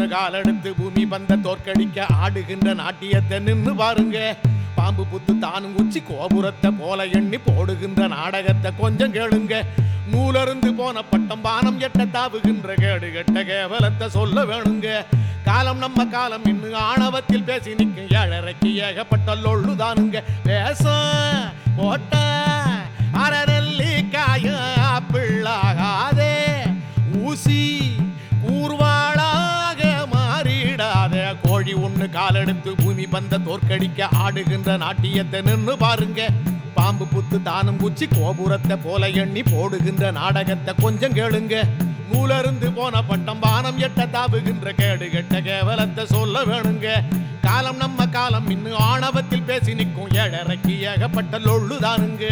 காலெடுத்து பூமி பந்த தோற்கடிக்க ஆடுகின்ற நாட்டியத்தை நின்னு பாருங்க. பாம்பு புத்து தானும் உச்சி கோபுரத்தை போல எண்ணி போடுகின்ற நாடகத்தை கொஞ்சம் கேளுங்க. நூலருந்து போன பட்டம் பானம் எட்ட தாவுகின்ற கேடு கெட்ட கேவலத்தை சொல்ல வேணுங்க. காலம் நம்ம காலம் இன்னும் ஆணவத்தில் பேசி நிற்கும் ஏழரைக்கு ஏகப்பட்ட லொள்ளுதானுங்க. பேச போட்ட அரநெல்லி காய பிள்ளாகாதே ஊசி ஊர்வாளாக மாறிடாத. கோழி ஒண்ணு காலெடுத்து பூமி பந்த தோற்கடிக்க ஆடுகின்ற நாட்டியத்தை நின்னு பாருங்க. பாம்பு புத்து தானும் குச்சி கோபுரத்தை போல எண்ணி போடுகின்ற நாடகத்தை கொஞ்சம் கேளுங்க. நூலருந்து போன பட்டம் பானம் எட்ட தாவுகின்ற கேடு கெட்ட கேவலத்தை சொல்ல வேணுங்க. காலம் நம்ம காலம் இன்னும் ஆணவத்தில் பேசி நிற்கும் ஏழரைக்கு ஏகப்பட்ட லொள்ளுதானுங்க.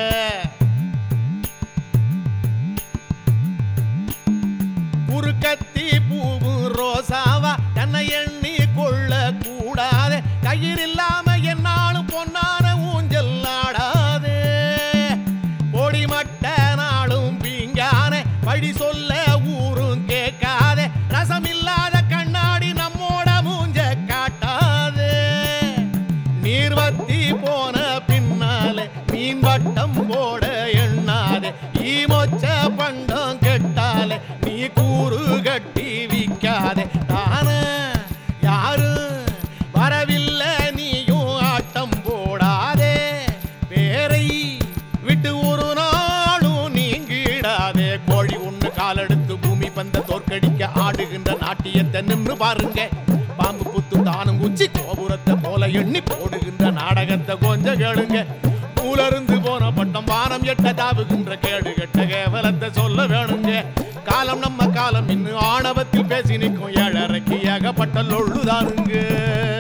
குறுக்கத்தி பூவு ரோசாவா தன்னை எண்ணி கொள்ள கூடாது. கயிறு இல்லாம என்னாலும் பொன்னான ஊஞ்சல் ஆடாது. பொடி மட்ட நாளும் பீங்கான வழி சொல்ல ஊரும் கேட்காதே. ரசம் இல்லாத கண்ணாடி நம்மோட மூஞ்ச காட்டாது. நீர்வத்தி போன பின்னாலே மீன் வட்டம் போட எண்ணாதே. ஈமொச்ச பண்டம் கெட்டாலே நீ கூறு கட்டி விக்காதே. தான யாரு வரவில்லை நீயும் ஆட்டம் போடாதே. பேரை விட்டு ஒரு நாளும் நீங்கிடாதே. கோழி ஒண்ணு காலெடுத்து பூமி பந்த தோற்கடிக்க ஆடுகின்ற நாட்டியத்தை நின்று பாருங்க. பாம்பு புத்து தானும் குச்சி கோபுரத்தை போல எண்ணி போடுகின்ற நாடகத்தை கொஞ்சம் கேளுங்க. நூலருந்து போன பட்டம் வானம் எட்ட தாவுகின்ற கேடு கெட்ட கேவலத்தை சொல்ல வேணுங்க. காலம் நம்ம காலம் இன்னும் ஆணவத்தில் பேசி நிற்கும் ஏழரைக்கு ஏகப்பட்ட லொள்ளுதானுங்க.